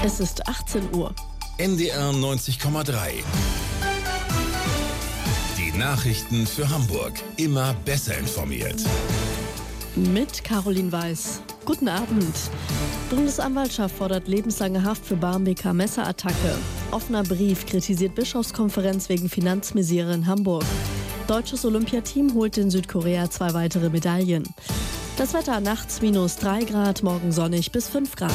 Es ist 18 Uhr. NDR 90,3. Die Nachrichten für Hamburg. Immer besser informiert. Mit Caroline Weiß. Guten Abend. Bundesanwaltschaft fordert lebenslange Haft für Barmbeker Messerattacke. Offener Brief kritisiert Bischofskonferenz wegen Finanzmisere in Hamburg. Deutsches Olympiateam holt in Südkorea 2 weitere Medaillen. Das Wetter nachts -3 Grad, morgen sonnig bis 5 Grad.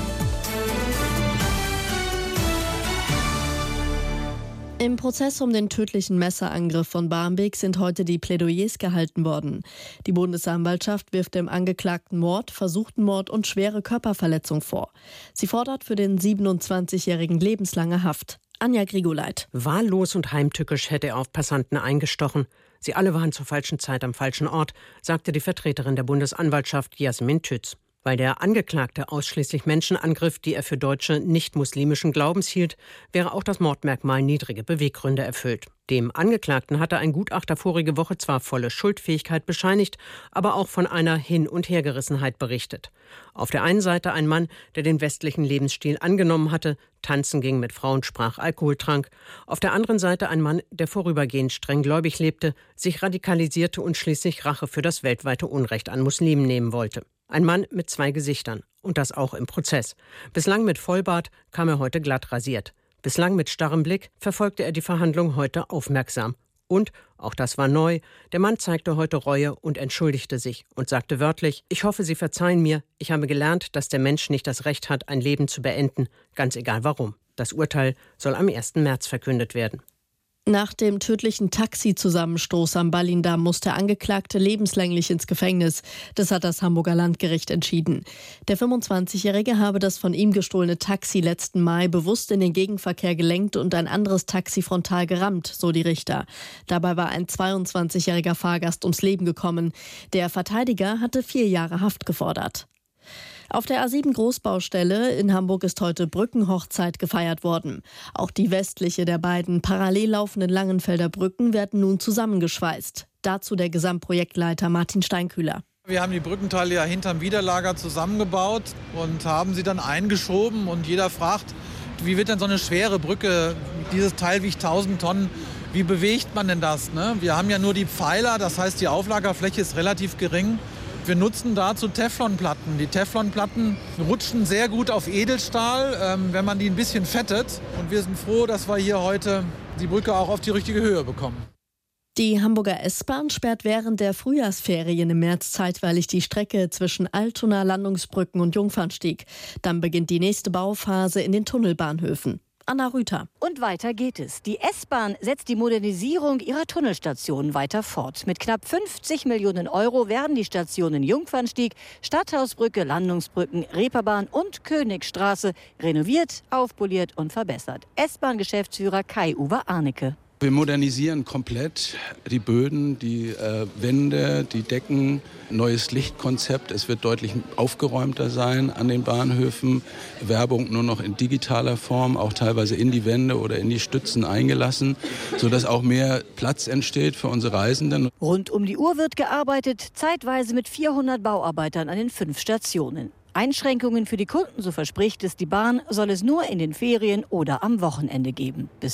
Im Prozess um den tödlichen Messerangriff von Barmbek sind heute die Plädoyers gehalten worden. Die Bundesanwaltschaft wirft dem Angeklagten Mord, versuchten Mord und schwere Körperverletzung vor. Sie fordert für den 27-Jährigen lebenslange Haft. Anja Grigoleit. Wahllos und heimtückisch hätte er auf Passanten eingestochen. Sie alle waren zur falschen Zeit am falschen Ort, sagte die Vertreterin der Bundesanwaltschaft Jasmin Tütz. Weil der Angeklagte ausschließlich Menschen angriff, die er für Deutsche nicht-muslimischen Glaubens hielt, wäre auch das Mordmerkmal niedrige Beweggründe erfüllt. Dem Angeklagten hatte ein Gutachter vorige Woche zwar volle Schuldfähigkeit bescheinigt, aber auch von einer Hin- und Hergerissenheit berichtet. Auf der einen Seite ein Mann, der den westlichen Lebensstil angenommen hatte, tanzen ging mit Frauen, sprach, Alkohol trank. Auf der anderen Seite ein Mann, der vorübergehend strenggläubig lebte, sich radikalisierte und schließlich Rache für das weltweite Unrecht an Muslimen nehmen wollte. Ein Mann mit 2 Gesichtern. Und das auch im Prozess. Bislang mit Vollbart, kam er heute glatt rasiert. Bislang mit starrem Blick verfolgte er die Verhandlung heute aufmerksam. Und, auch das war neu, der Mann zeigte heute Reue und entschuldigte sich und sagte wörtlich: Ich hoffe, Sie verzeihen mir. Ich habe gelernt, dass der Mensch nicht das Recht hat, ein Leben zu beenden, ganz egal warum. Das Urteil soll am 1. März verkündet werden. Nach dem tödlichen Taxi-Zusammenstoß am Ballindamm muss der Angeklagte lebenslänglich ins Gefängnis. Das hat das Hamburger Landgericht entschieden. Der 25-Jährige habe das von ihm gestohlene Taxi letzten Mai bewusst in den Gegenverkehr gelenkt und ein anderes Taxi frontal gerammt, so die Richter. Dabei war ein 22-jähriger Fahrgast ums Leben gekommen. Der Verteidiger hatte 4 Jahre Haft gefordert. Auf der A7 Großbaustelle in Hamburg ist heute Brückenhochzeit gefeiert worden. Auch die westliche der beiden parallel laufenden Langenfelder Brücken werden nun zusammengeschweißt. Dazu der Gesamtprojektleiter Martin Steinkühler. Wir haben die Brückenteile ja hinterm Widerlager zusammengebaut und haben sie dann eingeschoben. Und jeder fragt, wie wird denn so eine schwere Brücke, dieses Teil wiegt 1000 Tonnen, wie bewegt man denn das? Ne? Wir haben ja nur die Pfeiler, das heißt die Auflagerfläche ist relativ gering. Wir nutzen dazu Teflonplatten. Die Teflonplatten rutschen sehr gut auf Edelstahl, wenn man die ein bisschen fettet. Und wir sind froh, dass wir hier heute die Brücke auch auf die richtige Höhe bekommen. Die Hamburger S-Bahn sperrt während der Frühjahrsferien im März zeitweilig die Strecke zwischen Altona, Landungsbrücken und Jungfernstieg. Dann beginnt die nächste Bauphase in den Tunnelbahnhöfen. Anna Rüther. Und weiter geht es. Die S-Bahn setzt die Modernisierung ihrer Tunnelstationen weiter fort. Mit knapp 50 Millionen Euro werden die Stationen Jungfernstieg, Stadthausbrücke, Landungsbrücken, Reeperbahn und Königstraße renoviert, aufpoliert und verbessert. S-Bahn-Geschäftsführer Kai-Uwe Arnecke. Wir modernisieren komplett die Böden, die Wände, die Decken, neues Lichtkonzept. Es wird deutlich aufgeräumter sein an den Bahnhöfen. Werbung nur noch in digitaler Form, auch teilweise in die Wände oder in die Stützen eingelassen, sodass auch mehr Platz entsteht für unsere Reisenden. Rund um die Uhr wird gearbeitet, zeitweise mit 400 Bauarbeitern an den 5 Stationen. Einschränkungen für die Kunden, so verspricht es die Bahn, soll es nur in den Ferien oder am Wochenende geben. Bis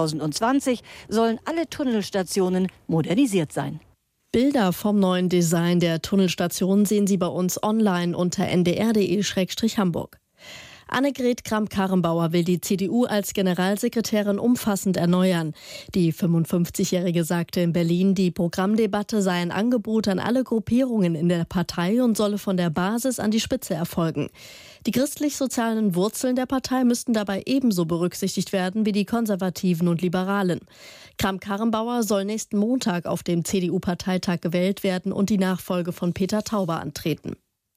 2020 sollen alle Tunnelstationen modernisiert sein. Bilder vom neuen Design der Tunnelstation sehen Sie bei uns online unter ndr.de/Hamburg. Annegret Kramp-Karrenbauer will die CDU als Generalsekretärin umfassend erneuern. Die 55-Jährige sagte in Berlin, die Programmdebatte sei ein Angebot an alle Gruppierungen in der Partei und solle von der Basis an die Spitze erfolgen. Die christlich-sozialen Wurzeln der Partei müssten dabei ebenso berücksichtigt werden wie die Konservativen und Liberalen. Kramp-Karrenbauer soll nächsten Montag auf dem CDU-Parteitag gewählt werden und die Nachfolge von Peter Tauber antreten.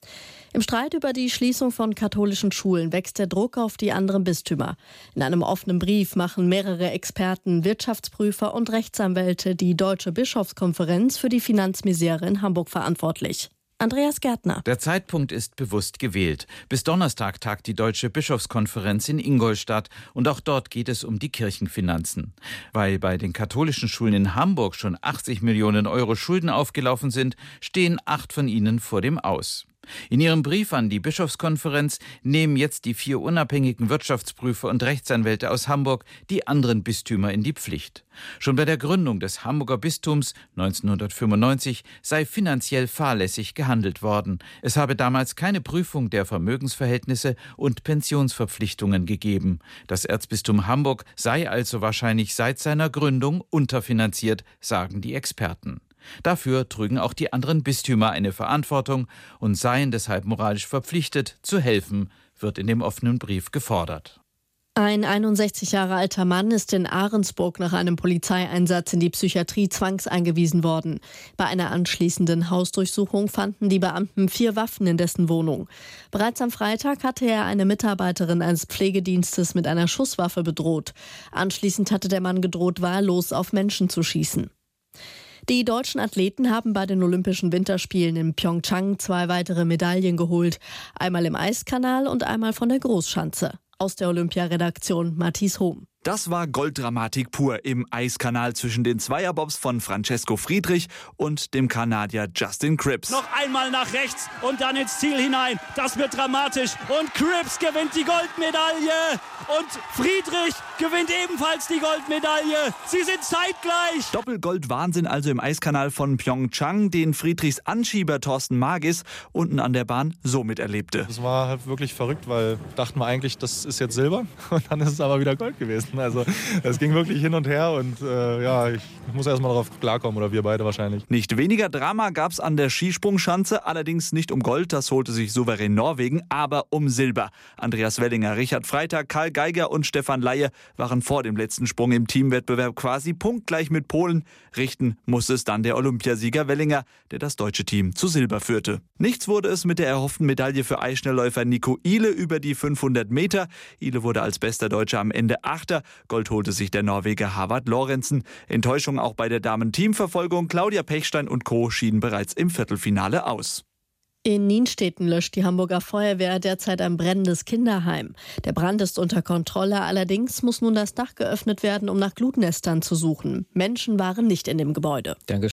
Im Streit über die Schließung von katholischen Schulen wächst der Druck auf die anderen Bistümer. In einem offenen Brief machen mehrere Experten, Wirtschaftsprüfer und Rechtsanwälte die Deutsche Bischofskonferenz für die Finanzmisere in Hamburg verantwortlich. Andreas Gärtner. Der Zeitpunkt ist bewusst gewählt. Bis Donnerstag tagt die Deutsche Bischofskonferenz in Ingolstadt und auch dort geht es um die Kirchenfinanzen. Weil bei den katholischen Schulen in Hamburg schon 80 Millionen Euro Schulden aufgelaufen sind, stehen 8 von ihnen vor dem Aus. In ihrem Brief an die Bischofskonferenz nehmen jetzt die 4 unabhängigen Wirtschaftsprüfer und Rechtsanwälte aus Hamburg die anderen Bistümer in die Pflicht. Schon bei der Gründung des Hamburger Bistums 1995 sei finanziell fahrlässig gehandelt worden. Es habe damals keine Prüfung der Vermögensverhältnisse und Pensionsverpflichtungen gegeben. Das Erzbistum Hamburg sei also wahrscheinlich seit seiner Gründung unterfinanziert, sagen die Experten. Dafür trügen auch die anderen Bistümer eine Verantwortung und seien deshalb moralisch verpflichtet, zu helfen, wird in dem offenen Brief gefordert. Ein 61 Jahre alter Mann ist in Ahrensburg nach einem Polizeieinsatz in die Psychiatrie zwangseingewiesen worden. Bei einer anschließenden Hausdurchsuchung fanden die Beamten 4 Waffen in dessen Wohnung. Bereits am Freitag hatte er eine Mitarbeiterin eines Pflegedienstes mit einer Schusswaffe bedroht. Anschließend hatte der Mann gedroht, wahllos auf Menschen zu schießen. Die deutschen Athleten haben bei den Olympischen Winterspielen in Pyeongchang 2 weitere Medaillen geholt. Einmal im Eiskanal und einmal von der Großschanze. Aus der Olympiaredaktion Matthias Hohm. Das war Golddramatik pur im Eiskanal zwischen den Zweierbobs von Francesco Friedrich und dem Kanadier Justin Cripps. Noch einmal nach rechts und dann ins Ziel hinein. Das wird dramatisch. Und Cripps gewinnt die Goldmedaille. Und Friedrich gewinnt ebenfalls die Goldmedaille. Sie sind zeitgleich. Doppelgold-Wahnsinn also im Eiskanal von Pyeongchang, den Friedrichs Anschieber Thorsten Magis unten an der Bahn so miterlebte. Das war halt wirklich verrückt, weil dachten wir eigentlich, das ist jetzt Silber. Und dann ist es aber wieder Gold gewesen. Also es ging wirklich hin und her und ich muss erst mal darauf klarkommen, oder wir beide wahrscheinlich. Nicht weniger Drama gab es an der Skisprungschanze, allerdings nicht um Gold, das holte sich souverän Norwegen, aber um Silber. Andreas Wellinger, Richard Freitag, Karl Geiger und Stefan Laie waren vor dem letzten Sprung im Teamwettbewerb quasi punktgleich mit Polen. Richten musste es dann der Olympiasieger Wellinger, der das deutsche Team zu Silber führte. Nichts wurde es mit der erhofften Medaille für Eisschnellläufer Nico Ihle über die 500 Meter. Ihle wurde als bester Deutscher am Ende Achter. Gold holte sich der Norweger Havard Lorentzen. Enttäuschung auch bei der Damen-Teamverfolgung. Claudia Pechstein und Co. schieden bereits im Viertelfinale aus. In Nienstedten löscht die Hamburger Feuerwehr derzeit ein brennendes Kinderheim. Der Brand ist unter Kontrolle, allerdings muss nun das Dach geöffnet werden, um nach Glutnestern zu suchen. Menschen waren nicht in dem Gebäude. Danke.